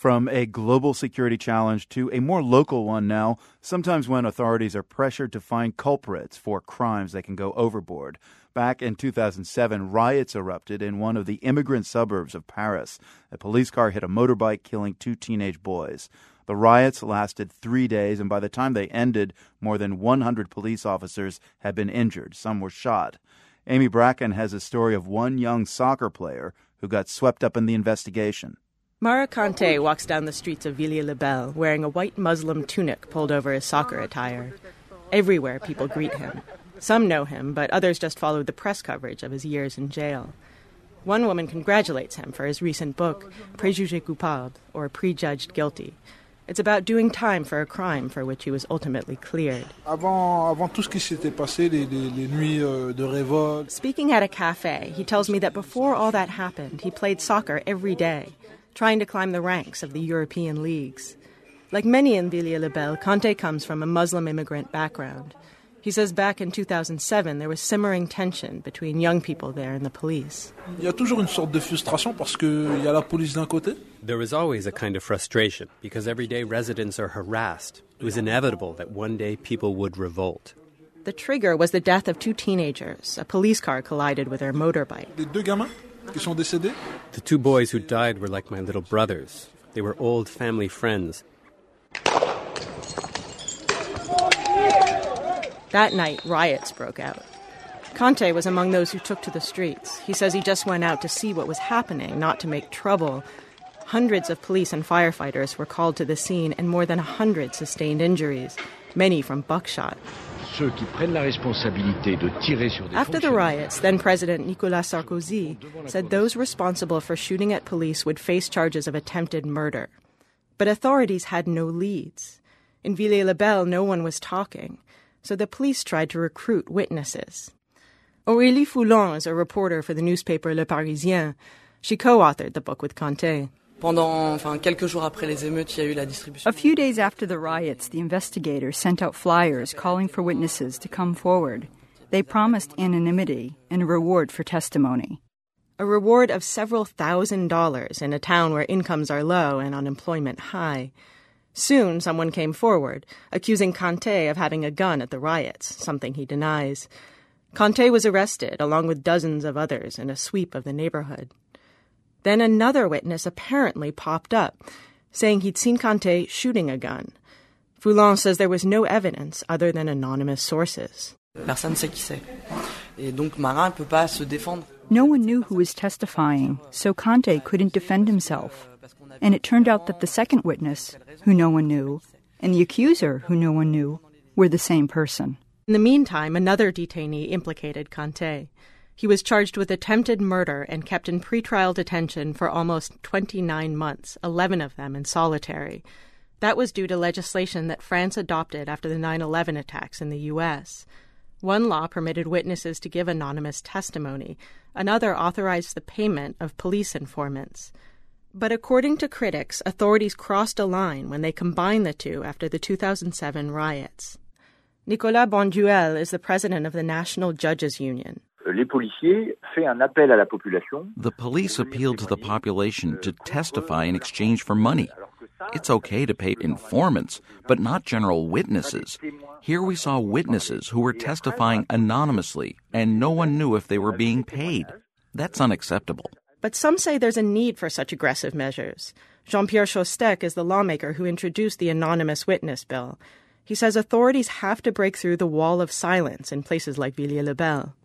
From a global security challenge to a more local one now, sometimes when authorities are pressured to find culprits for crimes, they can go overboard. Back in 2007, riots erupted in one of the immigrant suburbs of Paris. A police car hit a motorbike, killing 2 teenage boys. The riots lasted 3 days, and by the time they ended, more than 100 police officers had been injured. Some were shot. Amy Bracken has a story of one young soccer player who got swept up in the investigation. Mara Kanté walks down the streets of Villiers-le-Bel wearing a white Muslim tunic pulled over his soccer attire. Everywhere people greet him. Some know him, but others just followed the press coverage of his years in jail. One woman congratulates him for his recent book, Préjugé coupable, or Prejudged Guilty. It's about doing time for a crime for which he was ultimately cleared. Speaking at a cafe, he tells me that before all that happened, he played soccer every day, trying to climb the ranks of the European leagues. Like many in Villiers-le-Bel, Kanté comes from a Muslim immigrant background. He says back in 2007, there was simmering tension between young people there and the police. There was always a kind of frustration because everyday residents are harassed. It was inevitable that one day people would revolt. The trigger was the death of 2 teenagers. A police car collided with their motorbike. The 2 boys who died were like my little brothers. They were old family friends. That night, riots broke out. Kanté was among those who took to the streets. He says he just went out to see what was happening, not to make trouble. Hundreds of police and firefighters were called to the scene, and more than 100 sustained injuries, many from buckshot. After the riots, then-President Nicolas Sarkozy said those responsible for shooting at police would face charges of attempted murder. But authorities had no leads. In Villiers-le-Bel, no one was talking, so the police tried to recruit witnesses. Aurélie Foulon is a reporter for the newspaper Le Parisien. She co-authored the book with Kanté. A few days after the riots, the investigators sent out flyers calling for witnesses to come forward. They promised anonymity and a reward for testimony. A reward of several $1,000s in a town where incomes are low and unemployment high. Soon, someone came forward, accusing Kanté of having a gun at the riots, something he denies. Kanté was arrested, along with dozens of others, in a sweep of the neighborhood. Then another witness apparently popped up, saying he'd seen Kanté shooting a gun. Foulon says there was no evidence other than anonymous sources. No one knew who was testifying, so Kanté couldn't defend himself. And it turned out that the second witness, who no one knew, and the accuser, who no one knew, were the same person. In the meantime, another detainee implicated Kanté. He was charged with attempted murder and kept in pretrial detention for almost 29 months, 11 of them in solitary. That was due to legislation that France adopted after the 9/11 attacks in the U.S. One law permitted witnesses to give anonymous testimony. Another authorized the payment of police informants. But according to critics, authorities crossed a line when they combined the two after the 2007 riots. Nicolas Bonduel is the president of the National Judges Union. The police appealed to the population to testify in exchange for money. It's okay to pay informants, but not general witnesses. Here we saw witnesses who were testifying anonymously, and no one knew if they were being paid. That's unacceptable. But some say there's a need for such aggressive measures. Jean-Pierre Chostec is the lawmaker who introduced the anonymous witness bill. He says authorities have to break through the wall of silence in places like Villiers-le-Bel.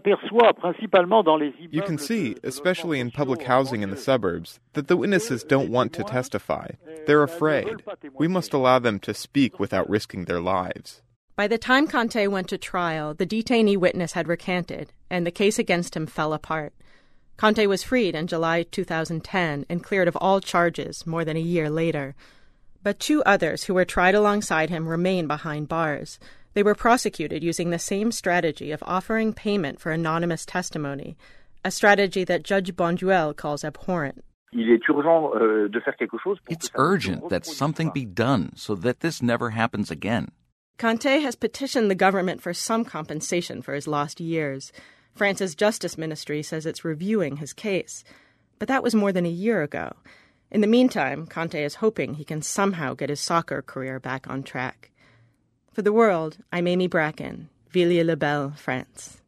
You can see, especially in public housing in the suburbs, that the witnesses don't want to testify. They're afraid. We must allow them to speak without risking their lives. By the time Kanté went to trial, the detainee witness had recanted, and the case against him fell apart. Kanté was freed in July 2010 and cleared of all charges more than a year later. But 2 others who were tried alongside him remain behind bars. They were prosecuted using the same strategy of offering payment for anonymous testimony, a strategy that Judge Bonduel calls abhorrent. It's urgent that something be done so that this never happens again. Kanté has petitioned the government for some compensation for his lost years. France's Justice Ministry says it's reviewing his case. But that was more than a year ago. In the meantime, Conté is hoping he can somehow get his soccer career back on track. For The World, I'm Amy Bracken, Villiers-le-Bel, France.